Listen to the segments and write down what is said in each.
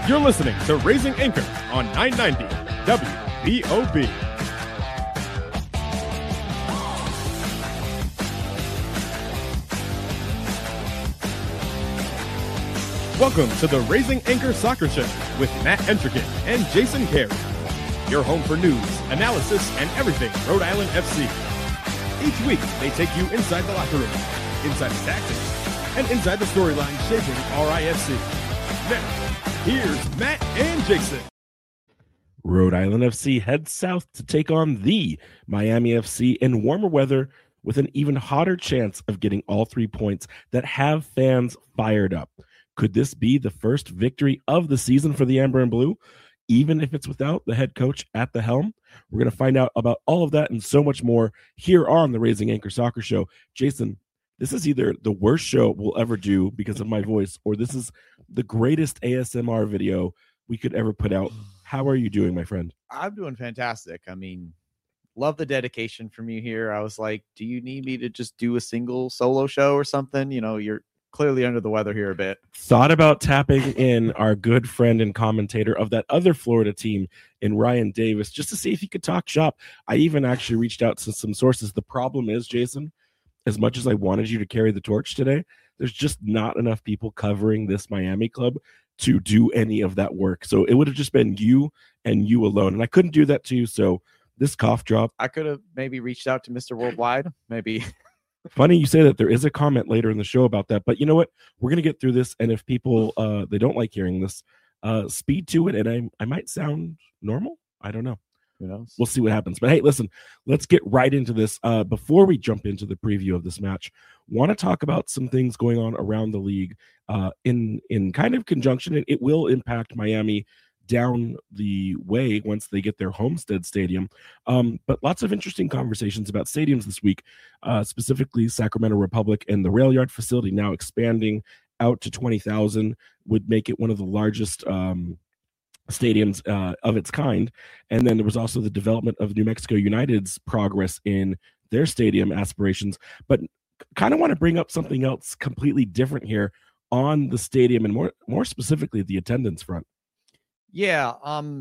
You're listening to Raising Anchor on 990 WBOB. Welcome to the Raising Anchor Soccer Show with Matt Entrican and Jason Carey. Your home for news, analysis, and everything Rhode Island FC. Each week, they take you inside the locker room, inside the tactics, and inside the storyline shaping RIFC. Now, here's Matt and Jason. Rhode Island FC heads south to take on the Miami FC in warmer weather with an even hotter chance of getting all 3 points that have fans fired up. Could this be the first victory of the season for the Amber and Blue, even if it's without the head coach at the helm? We're going to find out about all of that and so much more here on the Raising Anchor Soccer Show. Jason, this is either the worst show we'll ever do because of my voice, or this is the greatest ASMR video we could ever put out. How are you doing, my friend? I'm doing fantastic. I mean, love the dedication from you here. I was like, do you need me to just do a single solo show or something? You know, you're clearly under the weather here a bit. Thought about tapping in our good friend and commentator of that other Florida team in Ryan Davis just to see if he could talk shop. I even actually reached out to some sources. The problem is, Jason, as much as I wanted you to carry the torch today, there's just not enough people covering this Miami club to do any of that work. So it would have just been you and you alone. And I couldn't do that to you. So this cough drop. I could have maybe reached out to Mr. Worldwide. Maybe. Funny you say that. There is a comment later in the show about that. But you know what? We're going to get through this. And if people, they don't like hearing this, speed to it. And I might sound normal. I don't know. Who knows? We'll see what happens. But hey, listen, let's get right into this. Before we jump into the preview of this match, want to talk about some things going on around the league in kind of conjunction. And it will impact Miami down the way once they get their Homestead Stadium. But lots of interesting conversations about stadiums this week, specifically Sacramento Republic and the Rail Yard facility now expanding out to 20,000 would make it one of the largest stadiums of its kind. And then there was also the development of New Mexico United's progress in their stadium aspirations. But kind of want to bring up something else completely different here on the stadium and more specifically the attendance front. Yeah,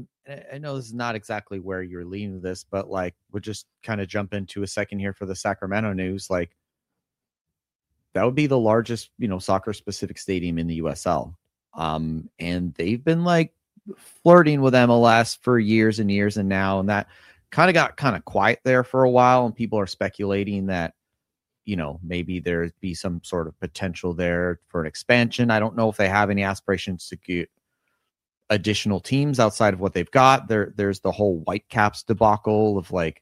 I know this is not exactly where you're leading with this, but like we'll just kind of jump into a second here for the Sacramento news. Like that would be the largest, soccer specific stadium in the USL. And they've been like flirting with MLS for years and years and now, and that kind of got kind of quiet there for a while, and people are speculating that maybe there'd be some sort of potential there for an expansion. I don't know if they have any aspirations to get additional teams outside of what they've got. There's the whole Whitecaps debacle of like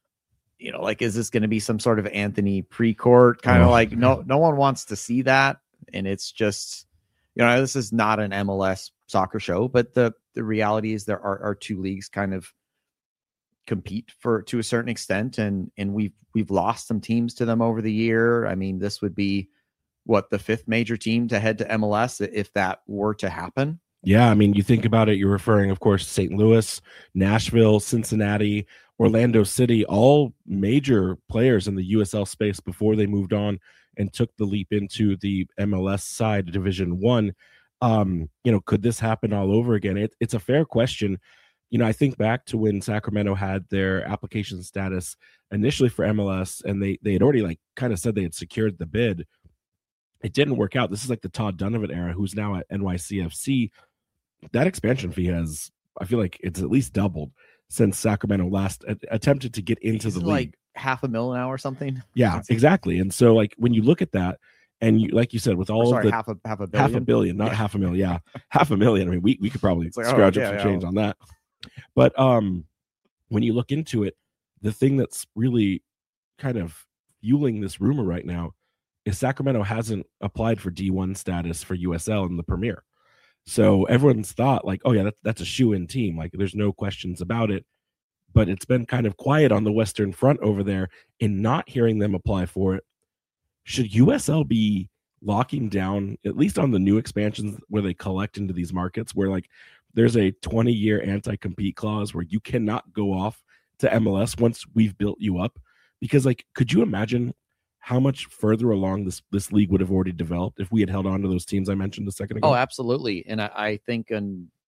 is this going to be some sort of Anthony Precourt kind of like no one wants to see that, and it's just this is not an MLS soccer show, but the reality is there are two leagues kind of compete to a certain extent, and we've lost some teams to them over the year. I mean, this would be the fifth major team to head to MLS if that were to happen. Yeah, I mean, you think about it, you're referring, of course, St. Louis, Nashville, Cincinnati, Orlando City, all major players in the USL space before they moved on and took the leap into the MLS side of Division One. Could this happen all over again? It's a fair question. I think back to when Sacramento had their application status initially for MLS, and they had already kind of said they had secured the bid. It didn't work out. This is like the Todd Donovan era, who's now at NYCFC. That expansion fee I feel like it's at least doubled since Sacramento last attempted to get into the league. Like $500,000 now or something. Yeah, exactly. And so when you look at that, and like you said, with all of the half a billion, $500,000, not $500,000. Yeah, $500,000. I mean, we could probably scrounge up some change on that. But when you look into it, the thing that's really kind of fueling this rumor right now is Sacramento hasn't applied for D1 status for USL in the Premier. So everyone's thought oh yeah, that's a shoe-in team. There's no questions about it. But it's been kind of quiet on the Western Front over there in not hearing them apply for it. Should USL be locking down, at least on the new expansions where they collect into these markets, where there's a 20-year anti-compete clause where you cannot go off to MLS once we've built you up? Because could you imagine how much further along this league would have already developed if we had held on to those teams I mentioned a second ago? Oh, absolutely. And I think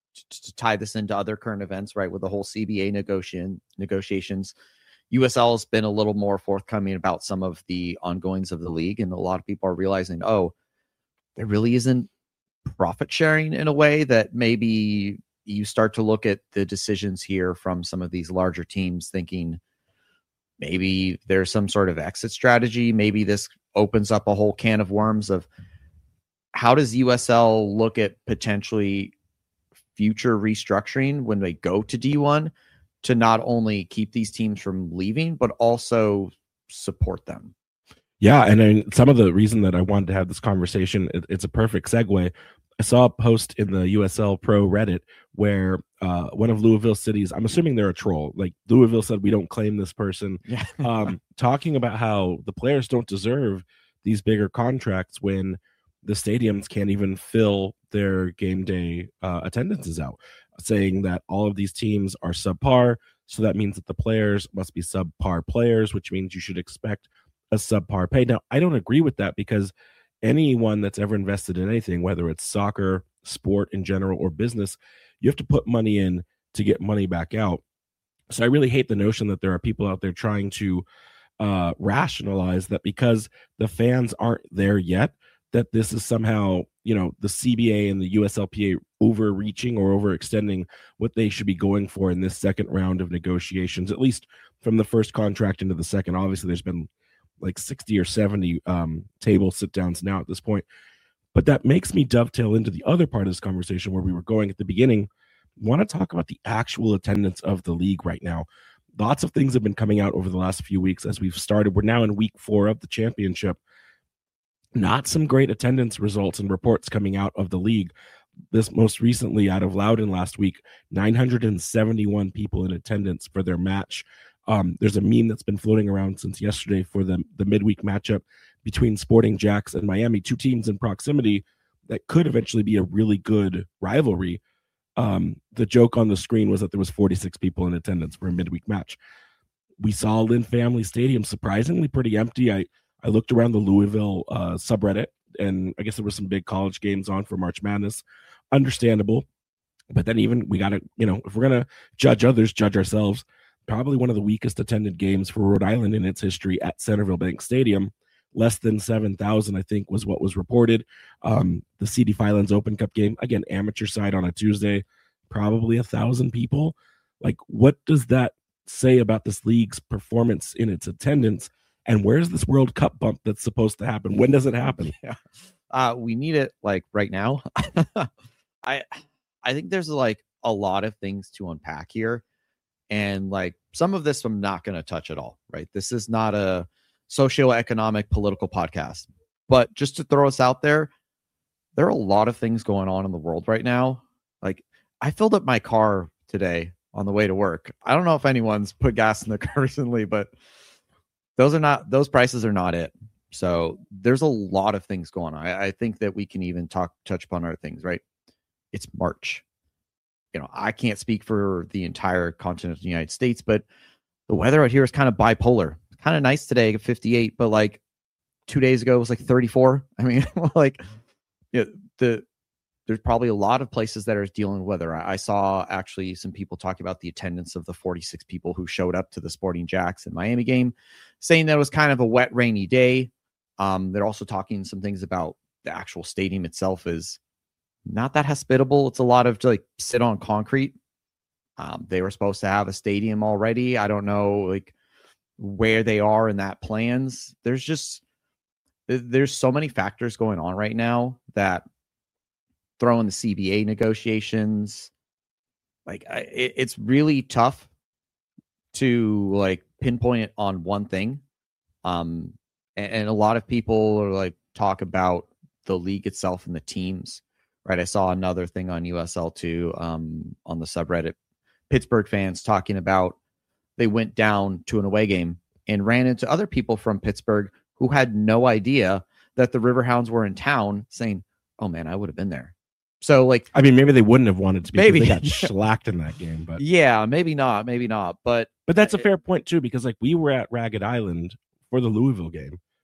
to tie this into other current events, right? With the whole CBA negotiations, USL has been a little more forthcoming about some of the ongoings of the league. And a lot of people are realizing, oh, there really isn't profit sharing in a way that maybe you start to look at the decisions here from some of these larger teams thinking maybe there's some sort of exit strategy. Maybe this opens up a whole can of worms of how does USL look at potentially future restructuring when they go to D1 to not only keep these teams from leaving, but also support them. Yeah, and some of the reason that I wanted to have this conversation, it's a perfect segue. I saw a post in the USL Pro Reddit where one of Louisville City's, I'm assuming they're a troll, like Louisville said, we don't claim this person, talking about how the players don't deserve these bigger contracts when the stadiums can't even fill their game day attendances out, saying that all of these teams are subpar. So that means that the players must be subpar players, which means you should expect a subpar pay. Now, I don't agree with that because anyone that's ever invested in anything, whether it's soccer, sport in general, or business, you have to put money in to get money back out. So I really hate the notion that there are people out there trying to rationalize that because the fans aren't there yet, that this is somehow, the CBA and the USLPA overreaching or overextending what they should be going for in this second round of negotiations, at least from the first contract into the second. Obviously, there's been like 60 or 70 table sit downs now at this point. But that makes me dovetail into the other part of this conversation where we were going at the beginning. I want to talk about the actual attendance of the league right now. Lots of things have been coming out over the last few weeks as we've started. We're now in week 4 of the championship. Not some great attendance results and reports coming out of the league. This most recently out of Loudoun last week, 971 people in attendance for their match. There's a meme that's been floating around since yesterday for the midweek matchup between Sporting Jacks and Miami, 2 teams in proximity that could eventually be a really good rivalry. The joke on the screen was that there was 46 people in attendance for a midweek match. We saw Lynn Family Stadium surprisingly pretty empty. I looked around the Louisville subreddit, and I guess there were some big college games on for March Madness. Understandable. But then even we got to, if we're going to judge others, judge ourselves. Probably one of the weakest attended games for Rhode Island in its history at Centerville Bank Stadium. Less than 7,000, I think, was what was reported. The CD Filands Open Cup game, again, amateur side on a Tuesday, probably 1,000 people. Like, what does that say about this league's performance in its attendance? And where's this World Cup bump that's supposed to happen? When does it happen? Yeah. We need it like right now. I think there's like a lot of things to unpack here. And like some of this I'm not going to touch at all, right? This is not a socioeconomic political podcast. But just to throw us out there, there are a lot of things going on in the world right now. Like I filled up my car today on the way to work. I don't know if anyone's put gas in the car recently, but those prices are not it. So there's a lot of things going on. I think that we can even touch upon other things, right? It's March. I can't speak for the entire continent of the United States, but the weather out here is kind of bipolar. It's kind of nice today at 58, but like 2 days ago it was like 34. I mean, there's probably a lot of places that are dealing with weather. I saw actually some people talking about the attendance of the 46 people who showed up to the Sporting Jacks in Miami game, saying that it was kind of a wet, rainy day. They're also talking some things about the actual stadium itself is not that hospitable. It's a lot of like sit on concrete. They were supposed to have a stadium already. I don't know like where they are in that plans. There's so many factors going on right now that throw in the CBA negotiations. Like it's really tough to like pinpoint it on one thing. And a lot of people are like talk about the league itself and the teams. Right, I saw another thing on USL too, on the subreddit. Pittsburgh fans talking about they went down to an away game and ran into other people from Pittsburgh who had no idea that the Riverhounds were in town, saying, "Oh man, I would have been there." So, like, I mean, maybe they wouldn't have wanted to because they got shellacked in that game. But yeah, maybe not. But that's a fair point too, because like we were at Ragged Island for the Louisville game.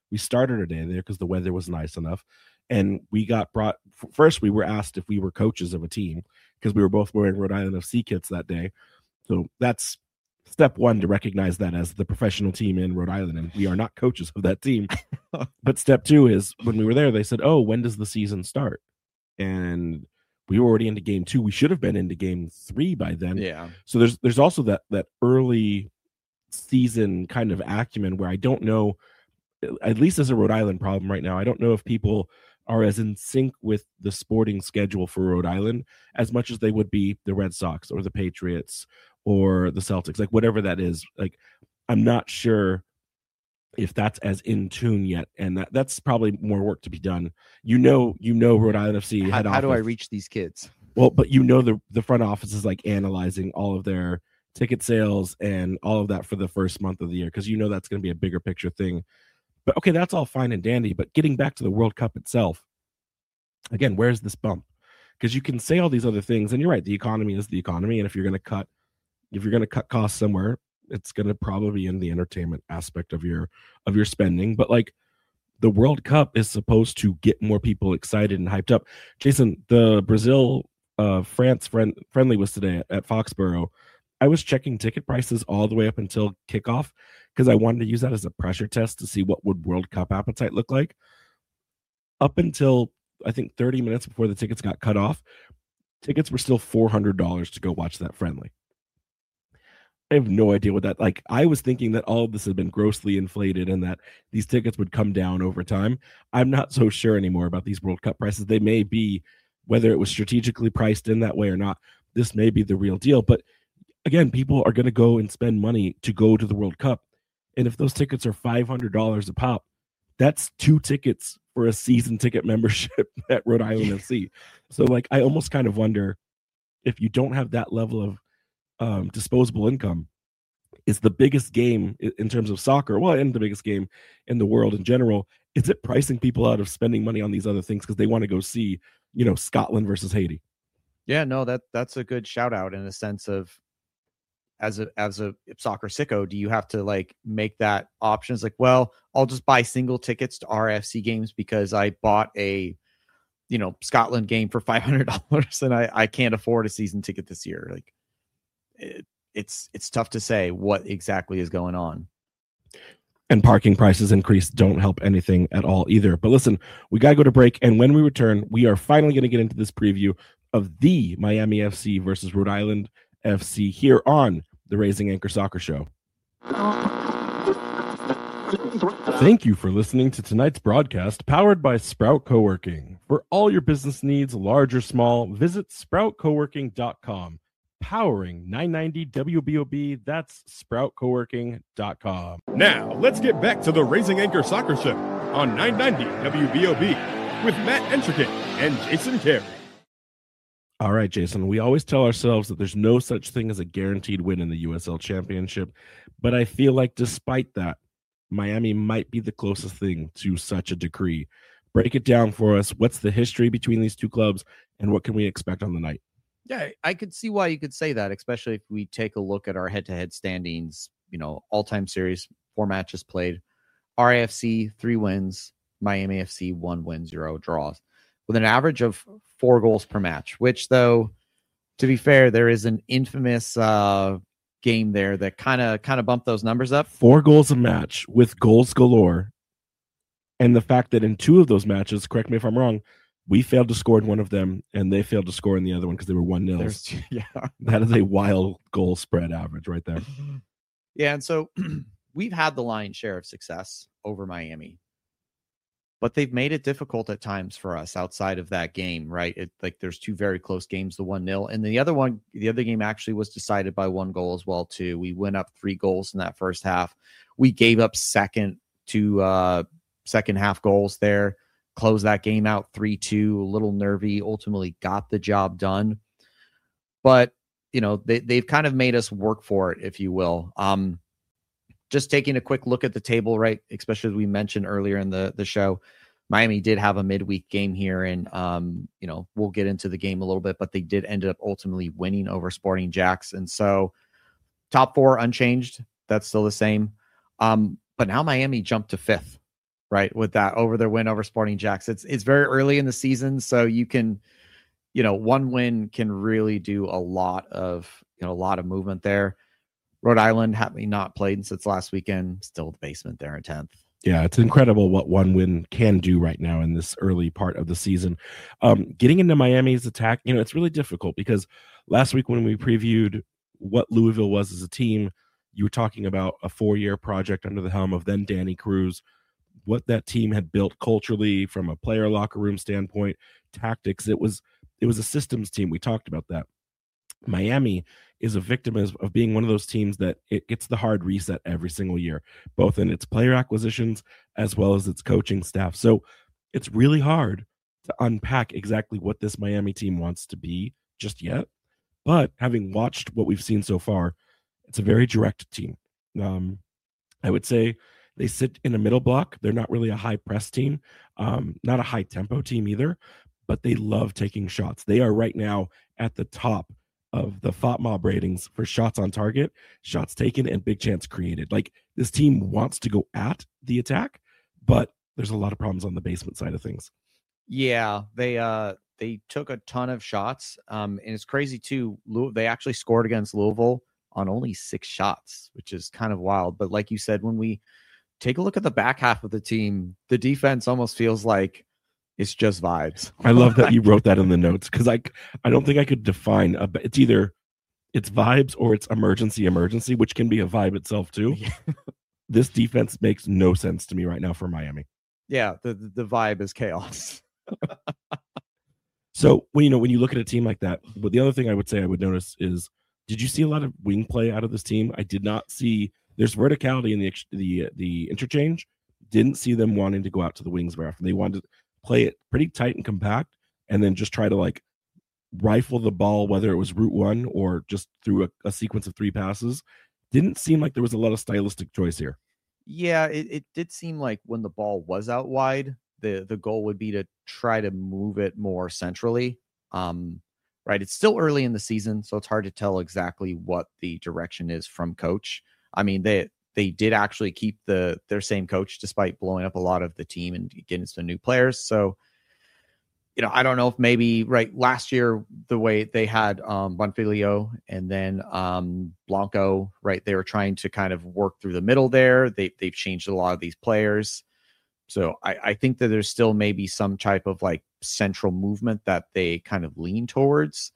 We started our day there because the weather was nice enough. And we got brought first. We were asked if we were coaches of a team because we were both wearing Rhode Island FC kits that day. So that's step one, to recognize that as the professional team in Rhode Island, and we are not coaches of that team. But step two is when we were there, they said, "Oh, when does the season start?" And we were already into game 2. We should have been into game 3 by then. Yeah. So there's also that early season kind of acumen where I don't know, at least as a Rhode Island problem right now, I don't know if people are as in sync with the sporting schedule for Rhode Island as much as they would be the Red Sox or the Patriots or the Celtics, like whatever that is. Like, I'm not sure if that's as in tune yet, and that's probably more work to be done. You know, Rhode Island FC. How do I reach these kids? Well, but the front office is like analyzing all of their ticket sales and all of that for the first month of the year, because that's going to be a bigger picture thing. But okay, that's all fine and dandy. But getting back to the World Cup itself, again, where's this bump? Because you can say all these other things, and you're right, the economy is the economy, and if you're going to cut costs somewhere, it's going to probably be in the entertainment aspect of your spending. But like, the World Cup is supposed to get more people excited and hyped up. Jason, the Brazil France friendly was today at Foxborough. I was checking ticket prices all the way up until kickoff because I wanted to use that as a pressure test to see what would World Cup appetite look like. Up until I think 30 minutes before the tickets got cut off, tickets were still $400 to go watch that friendly. I have no idea what that, like, I was thinking that all of this had been grossly inflated and that these tickets would come down over time. I'm not so sure anymore about these World Cup prices. They may be, whether it was strategically priced in that way or not, this may be the real deal. But again, people are going to go and spend money to go to the World Cup. And if those tickets are $500 a pop, that's 2 tickets for a season ticket membership at Rhode Island FC. So like, I almost kind of wonder if you don't have that level of disposable income, is the biggest game in terms of soccer, well, and the biggest game in the world in general, is it pricing people out of spending money on these other things because they want to go see, Scotland versus Haiti? Yeah, no, that's a good shout out in a sense of, as a soccer sicko, do you have to like make that option? It's like, well, I'll just buy single tickets to RFC games because I bought a Scotland game for $500 and I can't afford a season ticket this year. Like, it's tough to say what exactly is going on. And parking prices increase don't help anything at all either. But listen, we got to go to break. And when we return, we are finally going to get into this preview of the Miami FC versus Rhode Island FC here on the Raising Anchor Soccer Show. Thank you for listening to tonight's broadcast, powered by Sprout Coworking. For all your business needs, large or small, visit sproutcoworking.com. Powering 990 WBOB, that's sproutcoworking.com. Now, let's get back to the Raising Anchor Soccer Show on 990 WBOB with Matt Entricket and Jason Carey. All right, Jason, we always tell ourselves that there's no such thing as a guaranteed win in the USL Championship, but I feel like despite that, Miami might be the closest thing to such a decree. Break it down for us. What's the history between these two clubs, and what can we expect on the night? Yeah, I could see why you could say that, especially if we take a look at our head-to-head standings, all-time series, 4 matches played, RAFC 3 wins, Miami FC 1 win, 0 draws, with an average of 4 goals per match, which, though, to be fair, there is an infamous game there that kind of bumped those numbers up. 4 goals a match with goals galore. And the fact that in 2 of those matches, correct me if I'm wrong, we failed to score in one of them, and they failed to score in the other one because they were 1-0. Yeah, that is a wild goal spread average right there. Yeah, and so we've had the lion's share of success over Miami, but they've made it difficult at times for us outside of that game, right? There's 2 very close games, the 1-0, and the other game actually was decided by 1 goal as well too. We went up 3 goals in that first half. We gave up second half goals there. Closed that game out 3-2, a little nervy, ultimately got the job done. But, they've kind of made us work for it, if you will. Just taking a quick look at the table, right, especially as we mentioned earlier in the show, Miami did have a midweek game here, and, we'll get into the game a little bit, but they did end up ultimately winning over Sporting Jacks. And so top 4 unchanged. That's still the same. But now Miami jumped to 5th. right, with that over their win over Sporting Jacks. It's very early in the season, so you can, one win can really do a lot of movement there. Rhode Island, having not played since last weekend, still the basement there in 10th. Yeah, it's incredible what one win can do right now in this early part of the season. Getting into Miami's attack, it's really difficult because last week when we previewed what Louisville was as a team, you were talking about a 4-year project under the helm of then Danny Cruz, what that team had built culturally from a player locker room standpoint, tactics. It was a systems team. We talked about that. Miami is a victim of being one of those teams that it gets the hard reset every single year, both in its player acquisitions as well as its coaching staff. So it's really hard to unpack exactly what this Miami team wants to be just yet. But having watched what we've seen so far, it's a very direct team. I would say they sit in a middle block. They're not really a high press team, not a high tempo team either, but they love taking shots. They are right now at the top of the FOTMOB ratings for shots on target, shots taken, and big chance created. Like, this team wants to go at the attack, but there's a lot of problems on the basement side of things. Yeah, they took a ton of shots, and it's crazy too. They actually scored against Louisville on only 6 shots, which is kind of wild. But like you said, when we take a look at the back half of the team, the defense almost feels like it's just vibes. I love that you wrote that in the notes, because I don't think I could define it's either it's vibes or it's emergency, which can be a vibe itself too. Yeah. This defense makes no sense to me right now for Miami. Yeah, the vibe is chaos. So when you look at a team like that, but the other thing I would say I would notice is, did you see a lot of wing play out of this team? I did not see. There's verticality in the interchange. Didn't see them wanting to go out to the wings very often. They wanted to play it pretty tight and compact, and then just try to like rifle the ball, whether it was route one or just through a sequence of 3 passes. Didn't seem like there was a lot of stylistic choice here. Yeah, it did seem like when the ball was out wide, the goal would be to try to move it more centrally. Right. It's still early in the season, so it's hard to tell exactly what the direction is from coach. I mean, they did actually keep their same coach despite blowing up a lot of the team and getting some new players. So, I don't know if maybe last year, the way they had Bonfiglio and then Blanco, right, they were trying to kind of work through the middle there. They've changed a lot of these players. So I think that there's still maybe some type of like central movement that they kind of lean towards,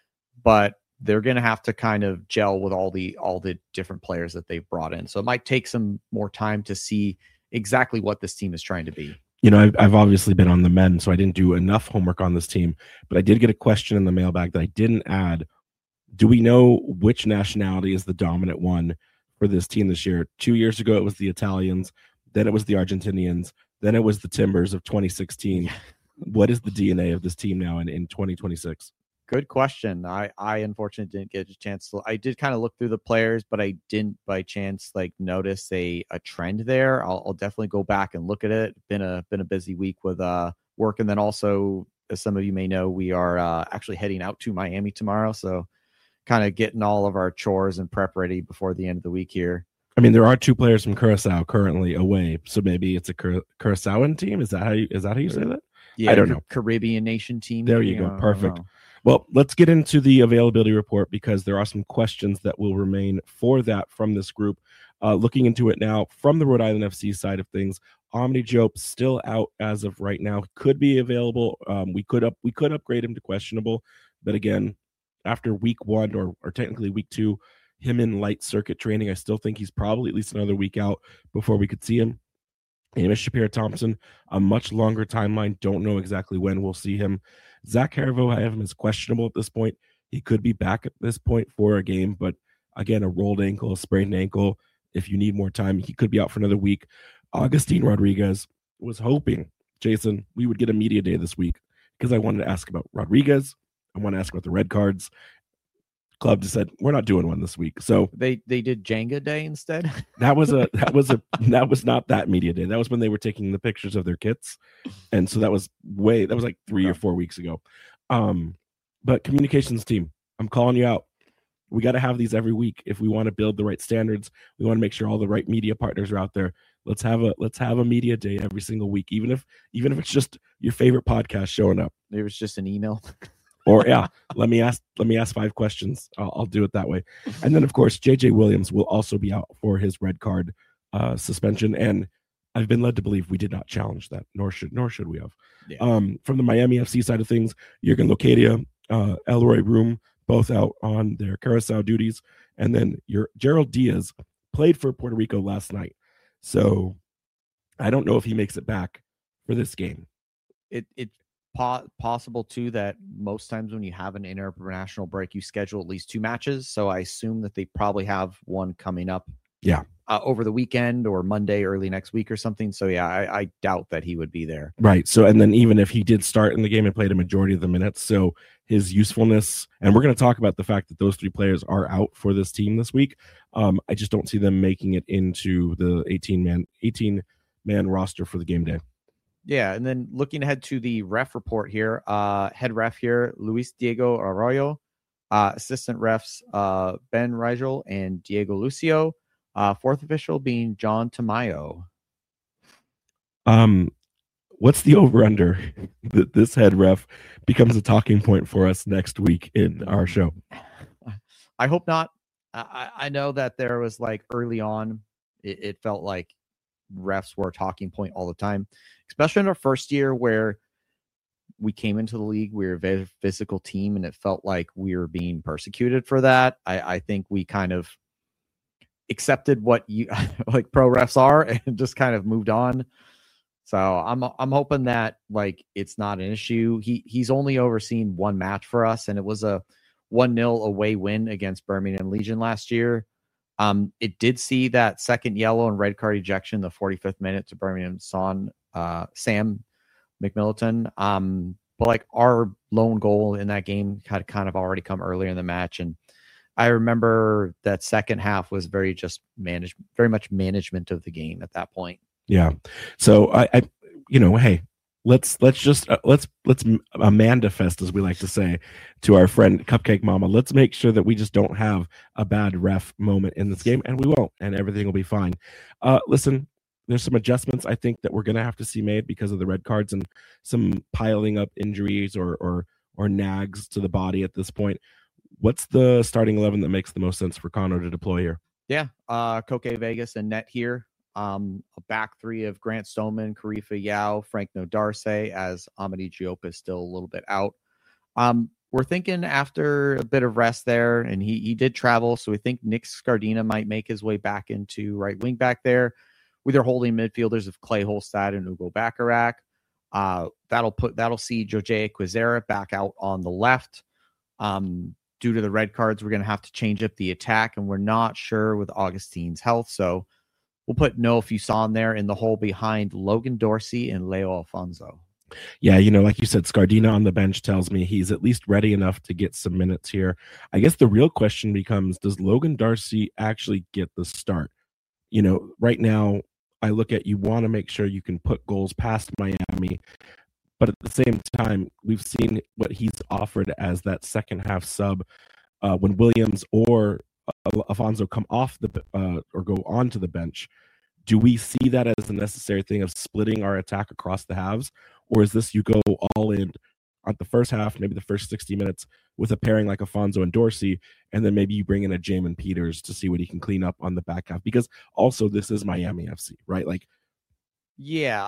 but they're going to have to kind of gel with all the different players that they've brought in. So it might take some more time to see exactly what this team is trying to be. I've obviously been on the men, so I didn't do enough homework on this team, but I did get a question in the mailbag that I didn't add. Do we know which nationality is the dominant one for this team this year? 2 years ago, it was the Italians. Then it was the Argentinians. Then it was the Timbers of 2016. What is the DNA of this team now in 2026? Good question. I unfortunately didn't get a chance to. I did kind of look through the players, but I didn't by chance notice a trend there. I'll definitely go back and look at it. Been a busy week with work, and then also, as some of you may know, we are actually heading out to Miami tomorrow. So kind of getting all of our chores and prep ready before the end of the week here. I mean, there are 2 players from Curacao currently away, so maybe it's a Curaçaoan team. Is that how you say that? Yeah, I don't know. Caribbean nation team. There you go. Perfect. Well, let's get into the availability report, because there are some questions that will remain for that from this group. Looking into it now from the Rhode Island FC side of things, Amity Diop still out as of right now. Could be available. We could upgrade him to questionable, but again, after week 1 or technically week 2, him in light circuit training, I still think he's probably at least another week out before we could see him. Amos Shapiro-Thompson, a much longer timeline. Don't know exactly when we'll see him. Zach Harivo, I have him as questionable at this point. He could be back at this point for a game, but again, a rolled ankle, a sprained ankle. If you need more time, he could be out for another week. Augustine Rodriguez, was hoping, Jason, we would get a media day this week, because I wanted to ask about Rodriguez. I want to ask about the red cards. Club just said we're not doing one this week, so they did Jenga Day instead. that was not that media day. That was when they were taking the pictures of their kits, and so that was like 3 or 4 weeks ago. But communications team, I'm calling you out. We got to have these every week if we want to build the right standards. We want to make sure all the right media partners are out there. Let's have a media day every single week, even if it's just your favorite podcast showing up. Maybe it's just an email. Or yeah, let me ask 5 questions. I'll do it that way. And then of course, JJ Williams will also be out for his red card suspension, and I've been led to believe we did not challenge that, nor should we have. Yeah. From the Miami FC side of things, Jurgen Locadia, Elroy Room, both out on their Curacao duties, and then your Gerald Diaz played for Puerto Rico last night, so I don't know if he makes it back for this game. It's possible too that most times when you have an international break, you schedule at least 2 matches. So I assume that they probably have one coming up. Yeah. Over the weekend or Monday, early next week or something. So yeah, I doubt that he would be there. Right. So, and then even if he did start in the game and played a majority of the minutes, so his usefulness, and we're going to talk about the fact that those 3 players are out for this team this week. I just don't see them making it into the 18-man roster for the game day. Yeah, and then looking ahead to the ref report here, head ref here, Luis Diego Arroyo, assistant refs Ben Rigel and Diego Lucio, 4th official being John Tamayo. What's the over-under that this head ref becomes a talking point for us next week in our show? I hope not. I know that there was like early on, it felt like refs were a talking point all the time, especially in our first year where we came into the league. We were a very physical team, and it felt like we were being persecuted for that. I think we kind of accepted what you like pro refs are and just kind of moved on. So I'm hoping that like it's not an issue. He's only overseen 1 match for us, and it was a 1-0 away win against Birmingham Legion last year. It did see that second yellow and red card ejection in the 45th minute to Birmingham Sam McMilliton. But like our lone goal in that game had kind of already come earlier in the match. And I remember that second half was very much management of the game at that point. Yeah. So I hey, let's Amanda Fest, as we like to say to our friend Cupcake Mama. Let's make sure that we just don't have a bad ref moment in this game, and we won't, and everything will be fine. Listen, there's some adjustments I think that we're going to have to see made because of the red cards and some piling up injuries or nags to the body at this point. What's the starting 11 that makes the most sense for Connor to deploy here? Yeah, Koke Vegas and net here. A back 3 of Grant Stoneman, Karifa Yao, Frank Nodarse, as Amadi Diop is still a little bit out. We're thinking after a bit of rest there, and he did travel, so we think Nick Scardina might make his way back into right wing back there with their holding midfielders of Clay Holstad and Ugo Bacharach. That'll see Jose Quizera back out on the left. Due to the red cards, we're going to have to change up the attack, and we're not sure with Augustine's health, so we'll put Noah Fuson there in the hole behind Logan Dorsey and Leo Alfonso. Yeah, like you said, Scardina on the bench tells me he's at least ready enough to get some minutes here. I guess the real question becomes, does Logan Dorsey actually get the start? Right now, I look at, you want to make sure you can put goals past Miami, but at the same time, we've seen what he's offered as that second half sub when Williams or Alfonso come off or go onto the bench. Do we see that as a necessary thing of splitting our attack across the halves, or is this you go all in on the first half, maybe the first 60 minutes with a pairing like Alfonso and Dorsey, and then maybe you bring in a Jamin Peters to see what he can clean up on the back half? Because also this is Miami FC, right? Like, yeah,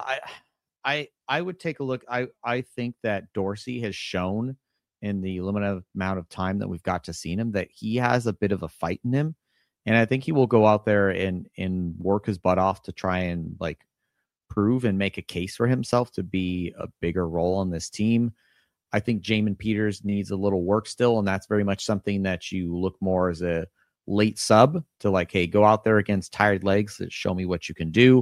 I would take a look. I think that Dorsey has shown in the limited amount of time that we've got to see him that he has a bit of a fight in him. And I think he will go out there and work his butt off to try and like prove and make a case for himself to be a bigger role on this team. I think Jamin Peters needs a little work still, and that's very much something that you look more as a late sub to like, hey, go out there against tired legs and show me what you can do.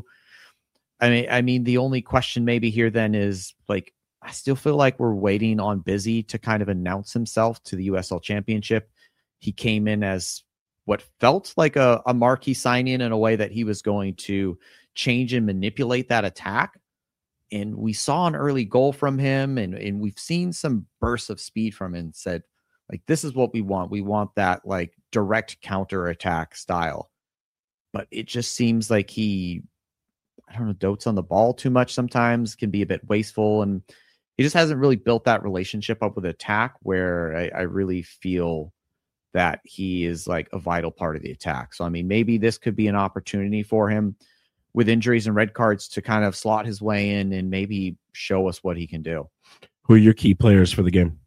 I mean, the only question maybe here then is like, I still feel like we're waiting on Busy to kind of announce himself to the USL Championship. He came in as what felt like a marquee signing in a way that he was going to change and manipulate that attack. And we saw an early goal from him, and we've seen some bursts of speed from him and said, like, this is what we want. We want that like direct counter attack style. But it just seems like he I don't know, dotes on the ball too much sometimes, can be a bit wasteful, and he just hasn't really built that relationship up with attack where I really feel that he is like a vital part of the attack. So, I mean, maybe this could be an opportunity for him with injuries and red cards to kind of slot his way in and maybe show us what he can do. Who are your key players for the game?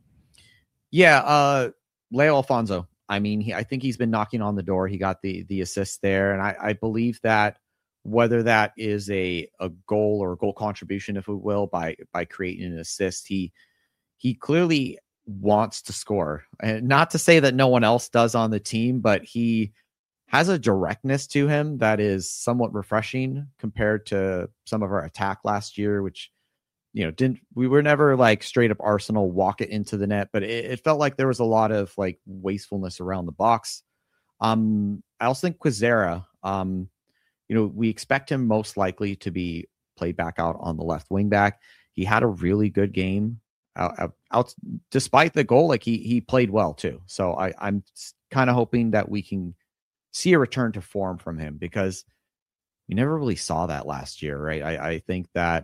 Yeah, Leo Alfonso. I mean, I think he's been knocking on the door. He got the assist there, and I believe that whether that is a goal or a goal contribution, if we will, by creating an assist, he clearly wants to score. And not to say that no one else does on the team, but he has a directness to him that is somewhat refreshing compared to some of our attack last year, which, you know, we were never like straight up Arsenal walk it into the net, but it felt like there was a lot of like wastefulness around the box. I also think Quizera, you know, we expect him most likely to be played back out on the left wing back. He had a really good game out despite the goal. Like he played well too. So I'm kind of hoping that we can see a return to form from him, because we never really saw that last year, right? I think that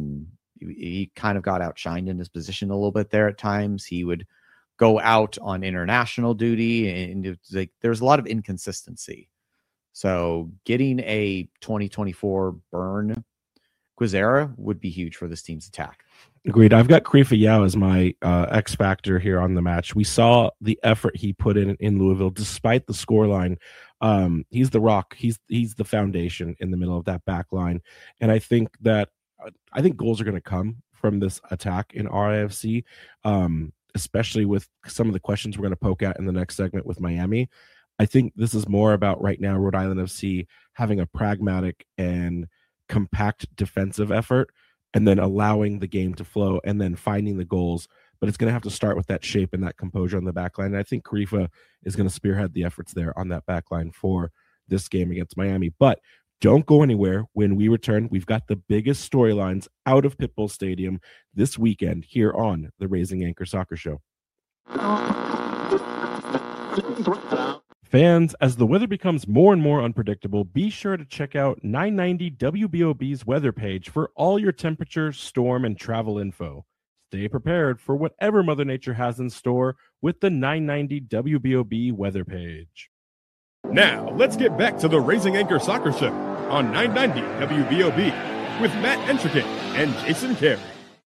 he kind of got outshined in his position a little bit there at times. He would go out on international duty, and it was like there's a lot of inconsistency. So getting a 2024 burn Quizera would be huge for this team's attack. Agreed. I've got Krifa Yao as my X factor here on the match. We saw the effort he put in Louisville, despite the scoreline. He's the rock. He's the foundation in the middle of that back line. And I think goals are going to come from this attack in RIFC, especially with some of the questions we're going to poke at in the next segment with Miami. I think this is more about right now Rhode Island FC having a pragmatic and compact defensive effort, and then allowing the game to flow and then finding the goals. But it's going to have to start with that shape and that composure on the back line. And I think Krifa is going to spearhead the efforts there on that back line for this game against Miami. But don't go anywhere. When we return, we've got the biggest storylines out of Pitbull Stadium this weekend here on the Raising Anchor Soccer Show. Fans, as the weather becomes more and more unpredictable, be sure to check out 990 WBOB's weather page for all your temperature, storm, and travel info. Stay prepared for whatever Mother Nature has in store with the 990 WBOB weather page. Now, let's get back to the Raising Anchor Soccer Show on 990 WBOB with Matt Entricket and Jason Carey.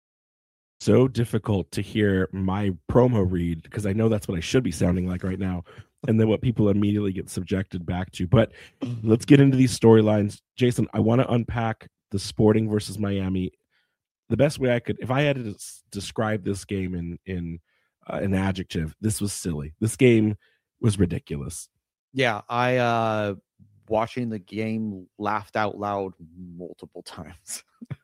So difficult to hear my promo read, because I know that's what I should be sounding like right now, and then what people immediately get subjected back to. But let's get into these storylines. Jason, I want to unpack the Sporting versus Miami. The best way I could, if I had to describe this game in an adjective, this was silly. This game was ridiculous. Yeah, I watching the game laughed out loud multiple times.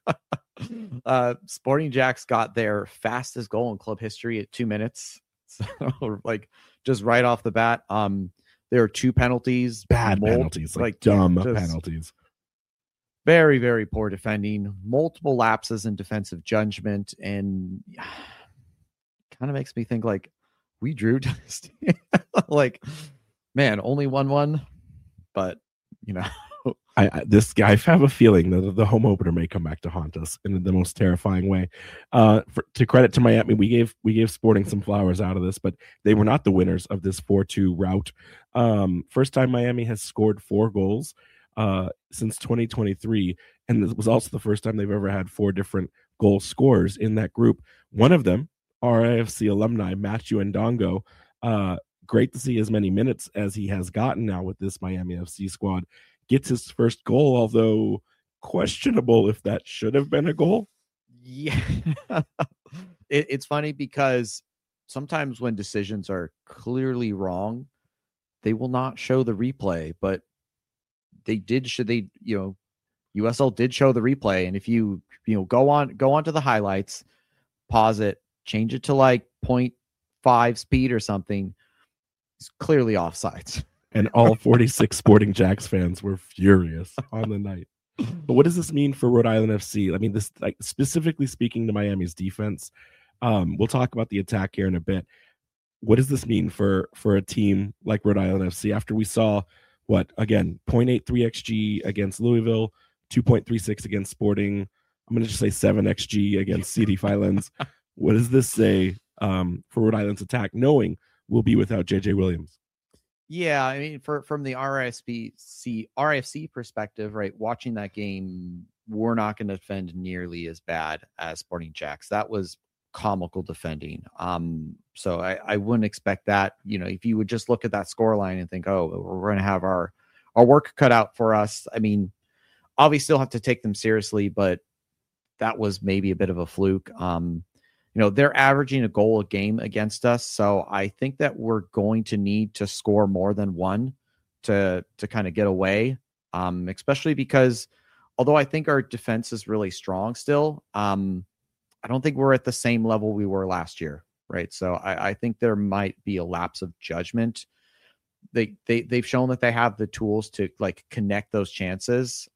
Sporting Jacks got their fastest goal in club history at 2 minutes. So, like, just right off the bat, there are 2 penalties, bad penalties, like dumb penalties. Very, very poor defending, multiple lapses in defensive judgment, and kind of makes me think like we drew like, man, only 1-1, but you know. I have a feeling that the home opener may come back to haunt us in the most terrifying way. To credit to Miami, we gave Sporting some flowers out of this, but they were not the winners of this 4-2 rout. First time Miami has scored 4 goals since 2023, and it was also the first time they've ever had 4 different goal scorers in that group. One of them, RIFC alumni Matthew Ndongo. Great to see as many minutes as he has gotten now with this Miami FC squad. Gets his first goal, although questionable if that should have been a goal. Yeah. It's funny because sometimes when decisions are clearly wrong, they will not show the replay, but they did USL did show the replay. And if you go on to the highlights, pause it, change it to like 0.5 speed or something, it's clearly offsides. And all 46 Sporting Jacks fans were furious on the night. But what does this mean for Rhode Island FC? I mean, this, like, specifically speaking to Miami's defense. We'll talk about the attack here in a bit. What does this mean for a team like Rhode Island FC after we saw 0.83 XG against Louisville, 2.36 against Sporting. I'm going to just say 7 XG against CD Filens. What does this say for Rhode Island's attack, knowing we'll be without JJ Williams? Yeah, I mean, from the RFC perspective, right, watching that game, we're not going to defend nearly as bad as Sporting Jacks. That was comical defending. So I wouldn't expect that. If you would just look at that scoreline and think, oh, we're going to have our work cut out for us. I mean, obviously still have to take them seriously, but that was maybe a bit of a fluke. They're averaging a goal a game against us. So I think that we're going to need to score more than one to kind of get away. Especially because although I think our defense is really strong still, I don't think we're at the same level we were last year. Right. So I think there might be a lapse of judgment. They've shown that they have the tools to like connect those chances.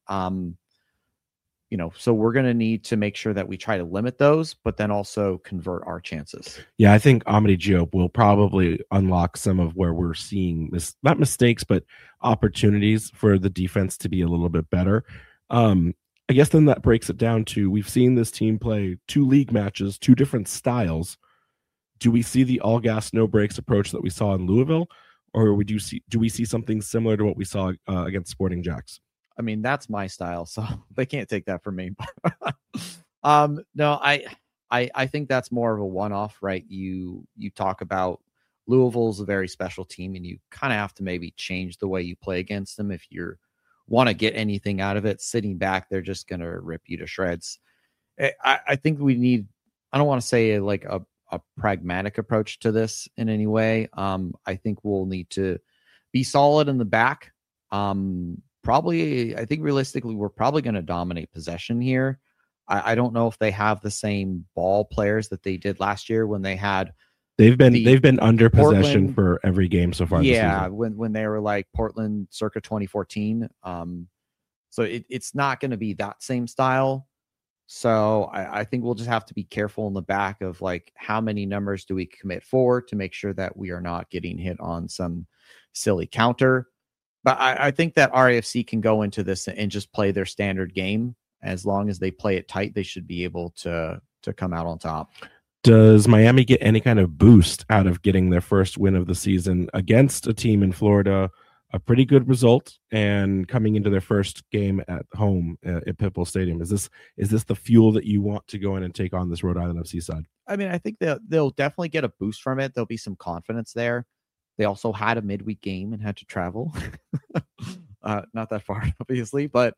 So we're going to need to make sure that we try to limit those, but then also convert our chances. Yeah, I think Amity Diop will probably unlock some of where we're seeing not mistakes, but opportunities for the defense to be a little bit better. I guess then that breaks it down to, we've seen this team play 2 league matches, 2 different styles. Do we see the all gas, no breaks approach that we saw in Louisville, or do we see something similar to what we saw against Sporting Jacks? I mean, that's my style, so they can't take that from me. No, I think that's more of a one-off, right? You talk about Louisville's a very special team, and you kind of have to maybe change the way you play against them if you want to get anything out of it. Sitting back, they're just going to rip you to shreds. I think we need, I don't want to say like a pragmatic approach to this in any way. I think we'll need to be solid in the back. Probably, I think realistically, we're probably going to dominate possession here. I don't know if they have the same ball players that they did last year when they had. They've been under Portland, possession for every game so far. Yeah, when they were like Portland circa 2014. So it's not going to be that same style. So I think we'll just have to be careful in the back of like how many numbers do we commit forward to make sure that we are not getting hit on some silly counter. But I think that RAFC can go into this and just play their standard game. As long as they play it tight, they should be able to come out on top. Does Miami get any kind of boost out of getting their first win of the season against a team in Florida? A pretty good result, and coming into their first game at home at Pit-Bull Stadium. Is this the fuel that you want to go in and take on this Rhode Island FC side? I mean, I think they'll definitely get a boost from it. There'll be some confidence there. They also had a midweek game and had to travel. Not that far, obviously, but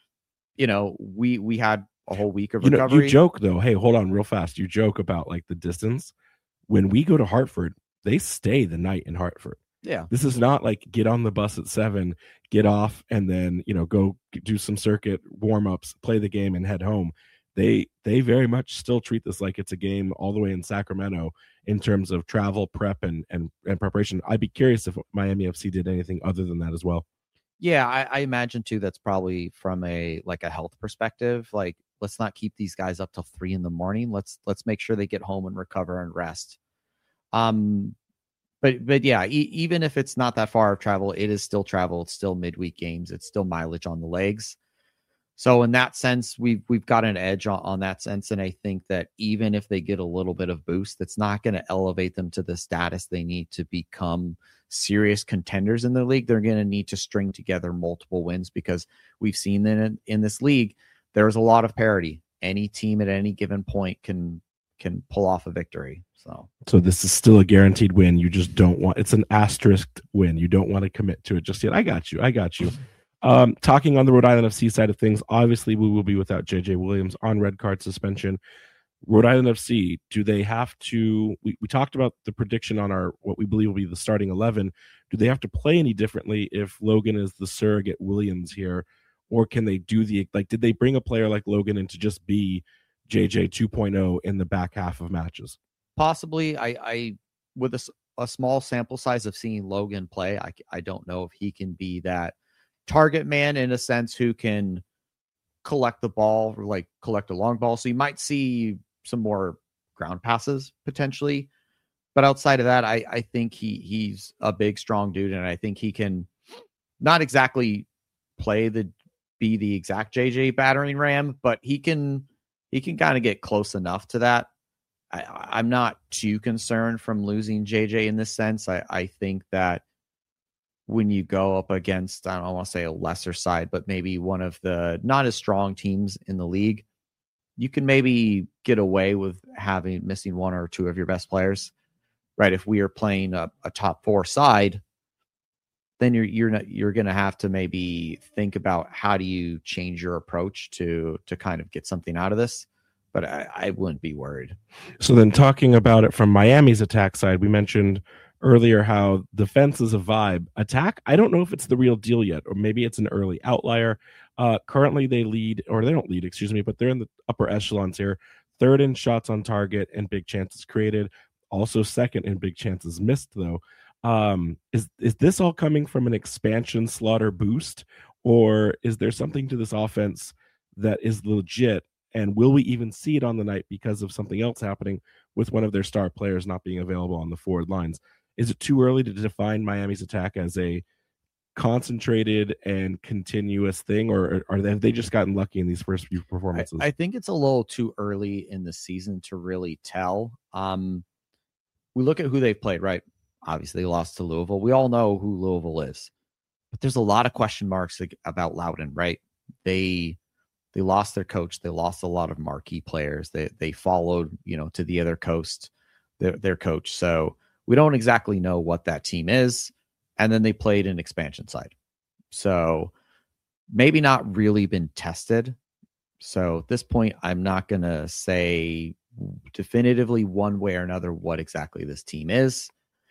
we had a whole week of recovery. You joke though. Hey, hold on real fast. You joke about like the distance. When we go to Hartford, they stay the night in Hartford. Yeah. This is not like get on the bus at 7, get off, and then, go do some circuit warm-ups, play the game, and head home. They very much still treat this like it's a game all the way in Sacramento in terms of travel, prep, and preparation. I'd be curious if Miami FC did anything other than that as well. Yeah, I imagine too that's probably from a health perspective. Like, let's not keep these guys up till 3 a.m. Let's make sure they get home and recover and rest. But yeah, even if it's not that far of travel, it is still travel. It's still midweek games. It's still mileage on the legs. So in that sense, we've got an edge on that sense. And I think that even if they get a little bit of boost, that's not going to elevate them to the status they need to become serious contenders in the league. They're going to need to string together multiple wins, because we've seen that in this league, there's a lot of parity. Any team at any given point can pull off a victory. So this is still a guaranteed win. You just don't want, it's an asterisk win. You don't want to commit to it just yet. I got you. Talking on the Rhode Island FC side of things, obviously we will be without JJ Williams on red card suspension. Rhode Island FC, do they have to, we talked about the prediction on our, what we believe will be the starting 11. Do they have to play any differently if Logan is the surrogate Williams here? Or can they do did they bring a player like Logan in to just be JJ 2.0 in the back half of matches? Possibly. I with a small sample size of seeing Logan play, I don't know if he can be that target man in a sense who can collect the ball, or like collect a long ball. So you might see some more ground passes potentially. But outside of that, I think he's a big, strong dude. And I think he can not exactly play the be the exact JJ battering ram, but he can kind of get close enough to that. I'm not too concerned from losing JJ in this sense. I think that when you go up against, I don't want to say a lesser side, but maybe one of the not as strong teams in the league, you can maybe get away with missing one or two of your best players, right? If we are playing a top 4 side, then you're going to have to maybe think about how do you change your approach to kind of get something out of this. But I wouldn't be worried. So then talking about it from Miami's attack side, we mentioned earlier how defense is a vibe. Attack, I don't know if it's the real deal yet, or maybe it's an early outlier. Currently they don't lead, but they're in the upper echelons here. 3rd in shots on target and big chances created. Also 2nd in big chances missed, though. Is this all coming from an expansion slaughter boost, or is there something to this offense that is legit? And will we even see it on the night because of something else happening with one of their star players not being available on the forward lines? Is it too early to define Miami's attack as a concentrated and continuous thing, or have they just gotten lucky in these first few performances? I think it's a little too early in the season to really tell. We look at who they've played, right? Obviously, they lost to Louisville. We all know who Louisville is. But there's a lot of question marks about Loudoun, right? They lost their coach. They lost a lot of marquee players. They followed, to the other coast, their coach. So we don't exactly know what that team is. And then they played an expansion side. So maybe not really been tested. So at this point, I'm not going to say definitively one way or another what exactly this team is.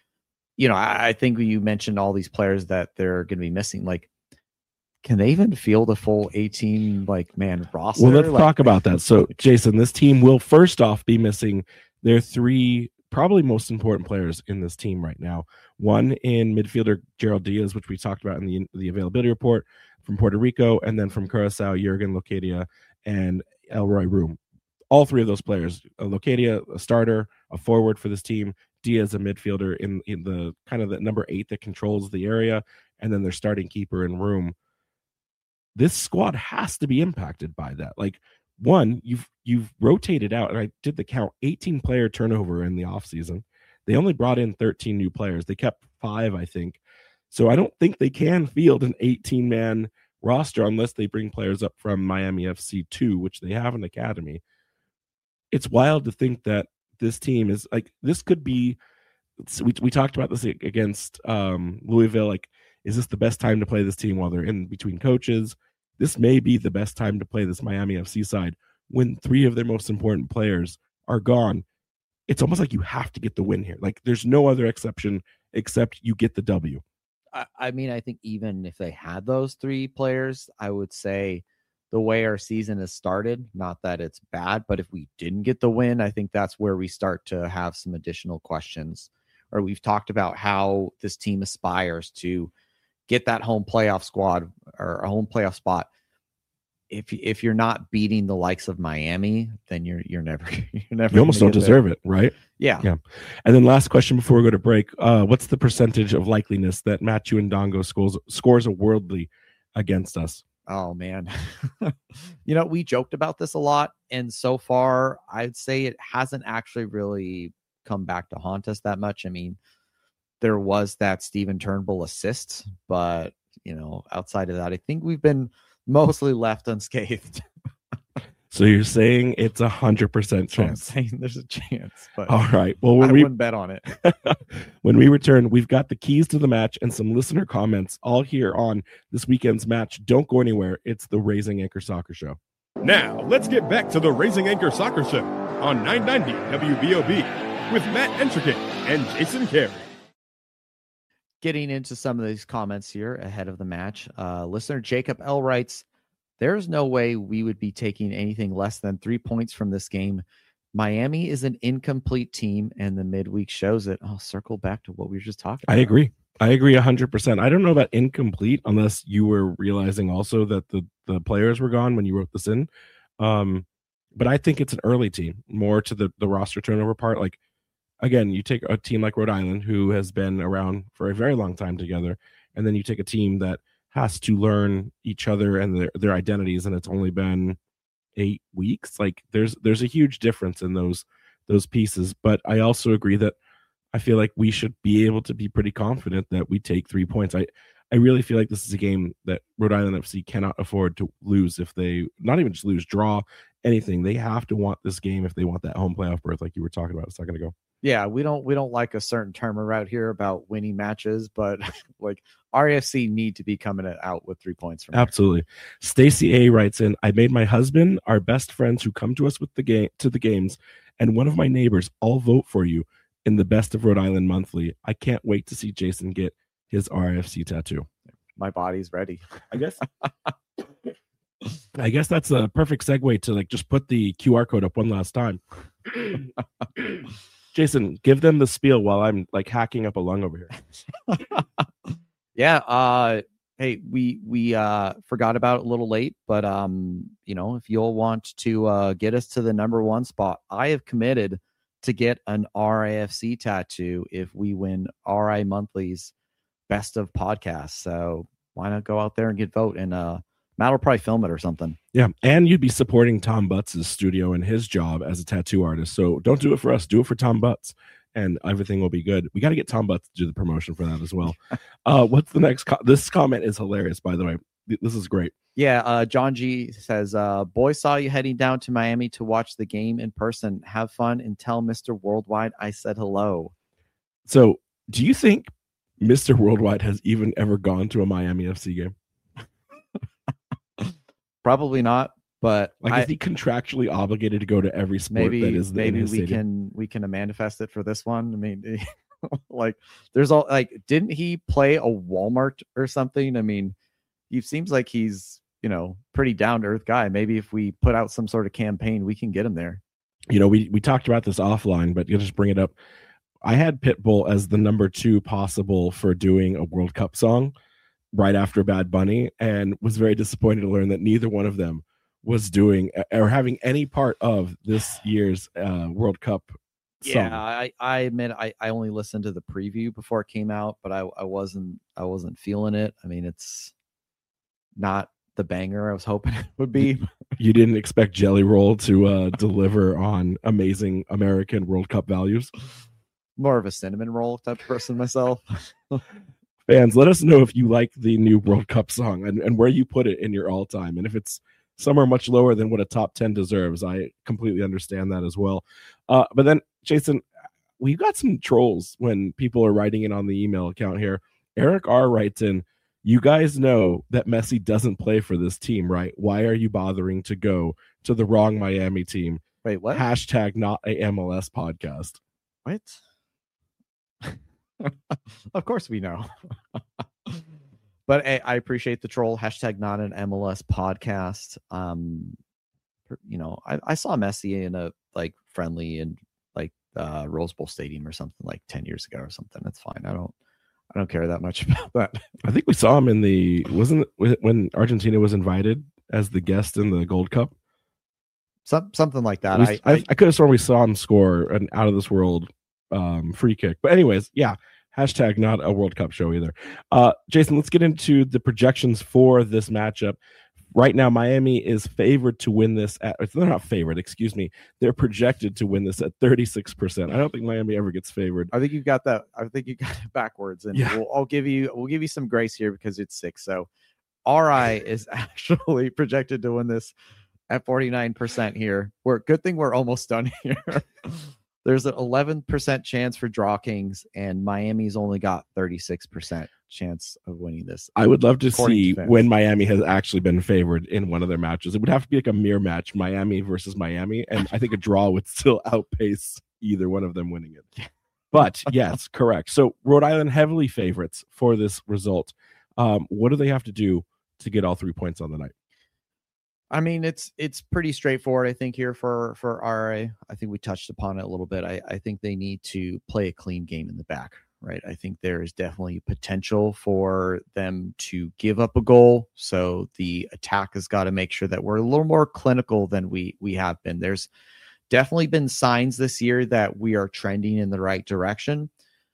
I think when you mentioned all these players that they're going to be missing, like, can they even field a full 18 man roster? Well, let's talk about that. So, Jason, this team will first off be missing their 3 probably most important players in this team right now. One in midfielder Gerald Diaz, which we talked about in the availability report, from Puerto Rico, and then from Curacao, Jurgen Locadia and Elroy Room. All 3 of those players, Locadia, a starter, a forward for this team, Diaz, a midfielder in the kind of the number 8 that controls the area, and then their starting keeper in Room. This squad has to be impacted by that. Like, one, you've rotated out, and I did the count, 18 player turnover in the offseason. They only brought in 13 new players. They kept 5, I think. So I don't think they can field an 18-man roster unless they bring players up from Miami FC 2, which they have an academy. It's wild to think that this team is like, this could be, we talked about this against Louisville, like, is this the best time to play this team while they're in between coaches? This may be the best time to play this Miami FC side when 3 of their most important players are gone. It's almost like you have to get the win here. Like, there's no other exception except you get the W. I mean, I think even if they had those 3 players, I would say the way our season has started, not that it's bad, but if we didn't get the win, I think that's where we start to have some additional questions. Or we've talked about how this team aspires to get that home playoff squad or a home playoff spot. If you're not beating the likes of Miami, then you're never you almost don't deserve it, right? Yeah. And then last question before we go to break: what's the percentage of likeliness that Matthew Ndongo scores a worldly against us? Oh man, we joked about this a lot, and so far I'd say it hasn't actually really come back to haunt us that much. I mean, there was that Steven Turnbull assist, but outside of that, I think we've been mostly left unscathed. So you're saying it's 100% chance? I'm saying there's a chance, but all right. Well, I wouldn't bet on it. When we return, we've got the keys to the match and some listener comments all here on this weekend's match. Don't go anywhere. It's the Raising Anchor Soccer Show. Now, let's get back to the Raising Anchor Soccer Show on 990 WBOB with Matt Entricket and Jason Carey. Getting into some of these comments here ahead of the match, listener Jacob L. writes, there's no way we would be taking anything less than 3 points from this game. Miami is an incomplete team, and the midweek shows it. I'll circle back to what we were just talking about. I agree 100%. I don't know about incomplete unless you were realizing also that the players were gone when you wrote this in. But I think it's an early team, more to the roster turnover part. Like, again, you take a team like Rhode Island, who has been around for a very long time together, and then you take a team that has to learn each other and their identities, and it's only been 8 weeks. Like there's a huge difference in those pieces. But I also agree that I feel like we should be able to be pretty confident that we take 3 points. I really feel like this is a game that Rhode Island FC cannot afford to lose. If they not even just lose, draw, anything, they have to want this game if they want that home playoff berth, like you were talking about a second ago. Yeah, we don't like a certain term around here about winning matches, but like RAFC need to be coming out with 3 points from Absolutely. Stacy A writes in, I made my husband, our best friends who come to us with the games, and one of my neighbors all vote for you in the Best of Rhode Island monthly. I can't wait to see Jason get his RAFC tattoo. My body's ready. I guess that's a perfect segue to like just put the QR code up one last time. Jason, give them the spiel while I'm like hacking up a lung over here. Yeah. Hey, we forgot about it a little late, but if you'll want to get us to the number 1 spot, I have committed to get an RAFC tattoo if we win RI Monthly's Best of Podcasts. So why not go out there and get vote, and Matt will probably film it or something. Yeah, and you'd be supporting Tom Butts' studio and his job as a tattoo artist. So don't do it for us, do it for Tom Butts, and everything will be good. We got to get Tom Butts to do the promotion for that as well. What's the next? This comment is hilarious, by the way. This is great. Yeah, John G says, boys saw you heading down to Miami to watch the game in person. Have fun and tell Mr. Worldwide I said hello. So do you think Mr. Worldwide has even ever gone to a Miami FC game? Probably not, but is he contractually obligated to go to every sport that is maybe in his we stadium? we can manifest it for this one. I mean, like there's all like, didn't he play a Walmart or something? I mean, he seems like he's pretty down to earth guy. Maybe if we put out some sort of campaign, we can get him there. We talked about this offline, but you'll just bring it up. I had Pitbull as the number 2 possible for doing a World Cup song right after Bad Bunny, and was very disappointed to learn that neither one of them was doing or having any part of this year's World Cup song. Yeah, I admit I only listened to the preview before it came out, but I wasn't feeling it. I mean, it's not the banger I was hoping it would be. You didn't expect Jelly Roll to deliver on amazing American World Cup values? More of a cinnamon roll type of person myself. Fans, let us know if you like the new World Cup song and where you put it in your all-time. And if it's somewhere much lower than what a top 10 deserves, I completely understand that as well. But then, Jason, we've got some trolls when people are writing in on the email account here. Eric R. writes in, you guys know that Messi doesn't play for this team, right? Why are you bothering to go to the wrong Miami team? Wait, what? # not a MLS podcast. What? Of course we know. But hey, I appreciate the troll. # not an MLS podcast. I saw Messi in a like friendly and like Rose Bowl Stadium or something like 10 years ago or something. That's fine. I don't care that much about that. I think we saw him in wasn't it when Argentina was invited as the guest in the Gold Cup? Something like that. I could have sworn we saw him score an out of this world free kick. But anyways, yeah, # not a World Cup show either. Jason, let's get into the projections for this matchup. Right now, Miami is favored to win this they're not favored, excuse me. They're projected to win this at 36%. I don't think Miami ever gets favored. I think you got that. I think you got it backwards. And yeah. We'll give you some grace here because it's 6. So RI is actually projected to win this at 49% here. Good thing we're almost done here. There's an 11% chance for DraftKings, and Miami's only got 36% chance of winning this. I would love to see when Miami has actually been favored in one of their matches. It would have to be like a mirror match, Miami versus Miami, and I think a draw would still outpace either one of them winning it. But yes, correct. So Rhode Island heavily favorites for this result. What do they have to do to get all 3 points on the night? I mean, it's pretty straightforward, I think, here for RA. I think we touched upon it a little bit. I think they need to play a clean game in the back, right? I think there is definitely potential for them to give up a goal. So the attack has got to make sure that we're a little more clinical than we have been. There's definitely been signs this year that we are trending in the right direction.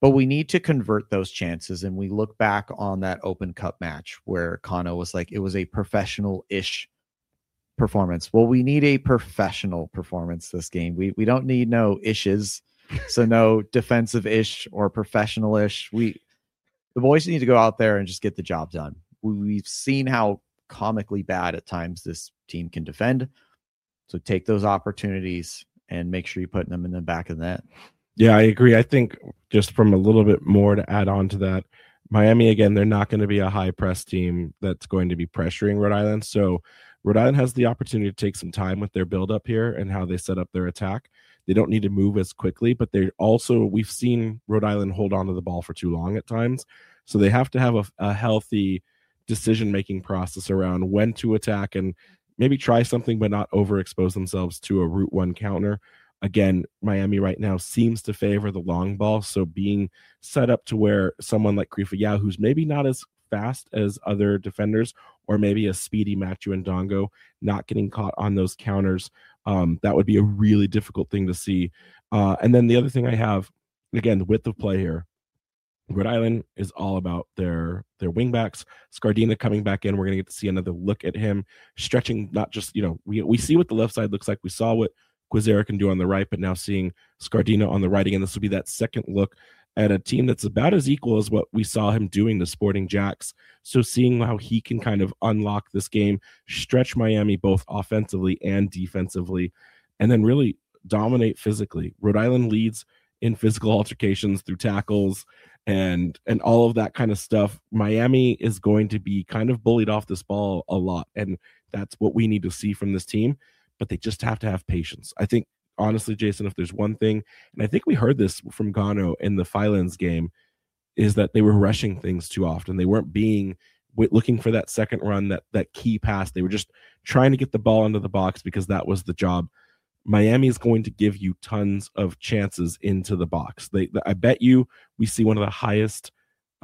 But we need to convert those chances. And we look back on that Open Cup match where Kano was like, it was a professional-ish performance. Well, we need a professional performance this game. We don't need no ishes. So no defensive-ish or professional-ish. The boys need to go out there and just get the job done. We've seen how comically bad at times this team can defend. So take those opportunities and make sure you're putting them in the back of the net. Yeah, I agree. I think just from a little bit more to add on to that, Miami, again, they're not going to be a high press team that's going to be pressuring Rhode Island. So Rhode Island has the opportunity to take some time with their build-up here and how they set up their attack. They don't need to move as quickly, but we've seen Rhode Island hold on to the ball for too long at times. So they have to have a healthy decision-making process around when to attack and maybe try something, but not overexpose themselves to a Route 1 counter. Again, Miami right now seems to favor the long ball. So being set up to where someone like Krifa, who's maybe not as fast as other defenders, or maybe a speedy Matthew Ndongo, not getting caught on those counters, that would be a really difficult thing to see. And then the other thing I have, again, the width of play here. Rhode Island is all about their wingbacks. Scardina coming back in. We're going to get to see another look at him stretching, not just, we see what the left side looks like. We saw what Quizera can do on the right, but now seeing Scardina on the right again, this will be that second look at a team that's about as equal as what we saw him doing to Sporting Jacks. So seeing how he can kind of unlock this game, stretch Miami both offensively and defensively, and then really dominate physically. Rhode Island leads in physical altercations through tackles and all of that kind of stuff. Miami is going to be kind of bullied off this ball a lot, and that's what we need to see from this team. But they just have to have patience. I think, honestly, Jason, if there's one thing, and I think we heard this from Gano in the Philens game, is that they were rushing things too often. They weren't looking for that second run, that key pass. They were just trying to get the ball into the box because that was the job. Miami is going to give you tons of chances into the box. I bet you we see one of the highest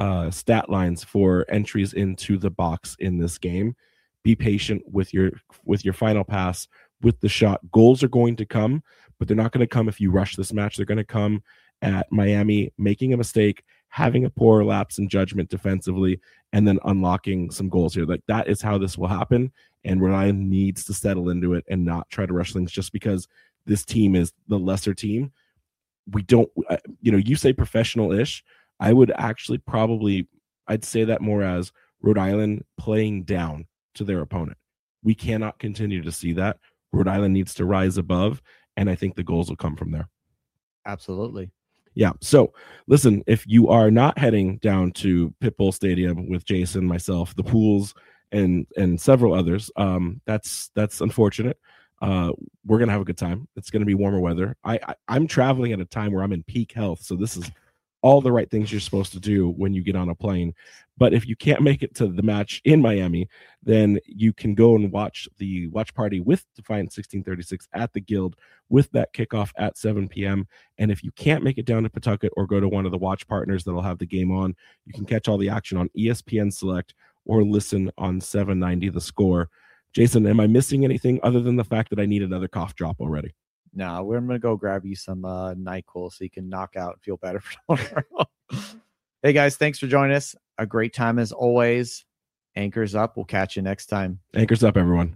stat lines for entries into the box in this game. Be patient with your final pass, with the shot. Goals are going to come, but they're not going to come if you rush this match. They're going to come at Miami making a mistake, having a poor lapse in judgment defensively, and then unlocking some goals here. Like, that is how this will happen, and Rhode Island needs to settle into it and not try to rush things just because this team is the lesser team. We don't, you say professional-ish. I would actually I'd say that more as Rhode Island playing down to their opponent. We cannot continue to see that. Rhode Island needs to rise above, and I think the goals will come from there. Absolutely. Yeah. So listen, if you are not heading down to Pitbull Stadium with Jason, myself, the Pools, and several others, that's unfortunate. We're going to have a good time. It's going to be warmer weather. I'm traveling at a time where I'm in peak health. So this is all the right things you're supposed to do when you get on a plane. But if you can't make it to the match in Miami, then you can go and watch the watch party with Defiant 1636 at the Guild with that kickoff at 7 p.m. And if you can't make it down to Pawtucket or go to one of the watch partners that'll have the game on, you can catch all the action on ESPN Select or listen on 790 The Score. Jason, am I missing anything other than the fact that I need another cough drop already? No, we're going to go grab you some NyQuil so you can knock out and feel better for tomorrow. Hey, guys, thanks for joining us. A great time as always. Anchors up. We'll catch you next time. Anchors up, everyone.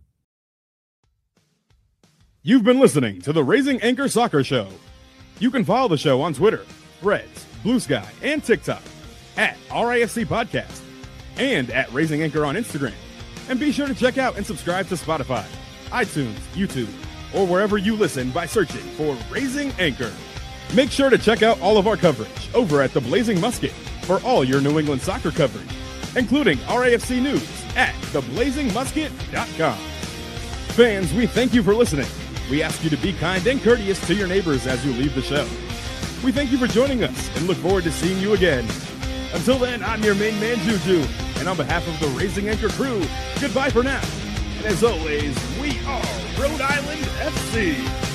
You've been listening to the Raising Anchor Soccer Show. You can follow the show on Twitter, Threads, Blue Sky, and TikTok at RIFC Podcast and at Raising Anchor on Instagram. And be sure to check out and subscribe to Spotify, iTunes, YouTube, or wherever you listen by searching for Raising Anchor. Make sure to check out all of our coverage over at the Blazing Musket for all your New England soccer coverage, including RAFC news at theblazingmusket.com. Fans, we thank you for listening. We ask you to be kind and courteous to your neighbors as you leave the show. We thank you for joining us and look forward to seeing you again. Until then, I'm your main man, Juju, and on behalf of the Raising Anchor crew, goodbye for now. And as always, we are Rhode Island FC.